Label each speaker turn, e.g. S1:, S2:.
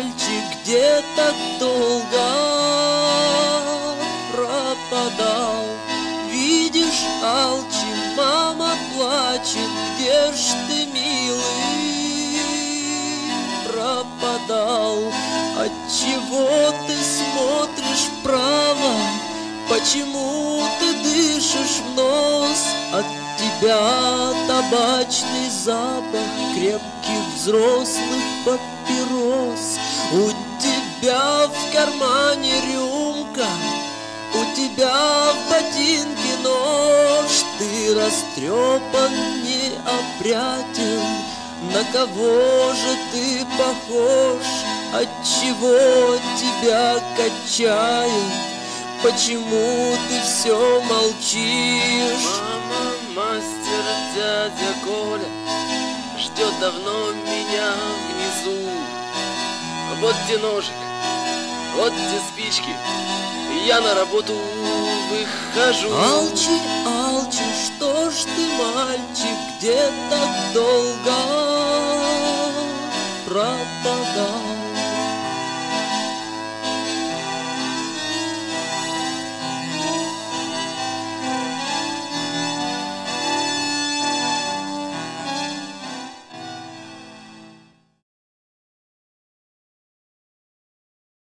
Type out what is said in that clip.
S1: мальчик, где так долго пропадал? Видишь, Алчи, мама плачет, где ж ты, милый, пропадал? Отчего ты смотришь вправо? Почему ты дышишь в нос? От тебя табачный запах крепких взрослых папирос. У тебя в кармане рюмка, у тебя в ботинке нож. Ты растрепан, неопрятен, на кого же ты похож? Отчего тебя качает? Почему ты все молчишь?
S2: Мама, мастер, дядя Коля ждет давно меня внизу. Вот где ножик, вот где спички, и я на работу выхожу.
S1: Алчи, Алчи, что ж ты, мальчик, где так долго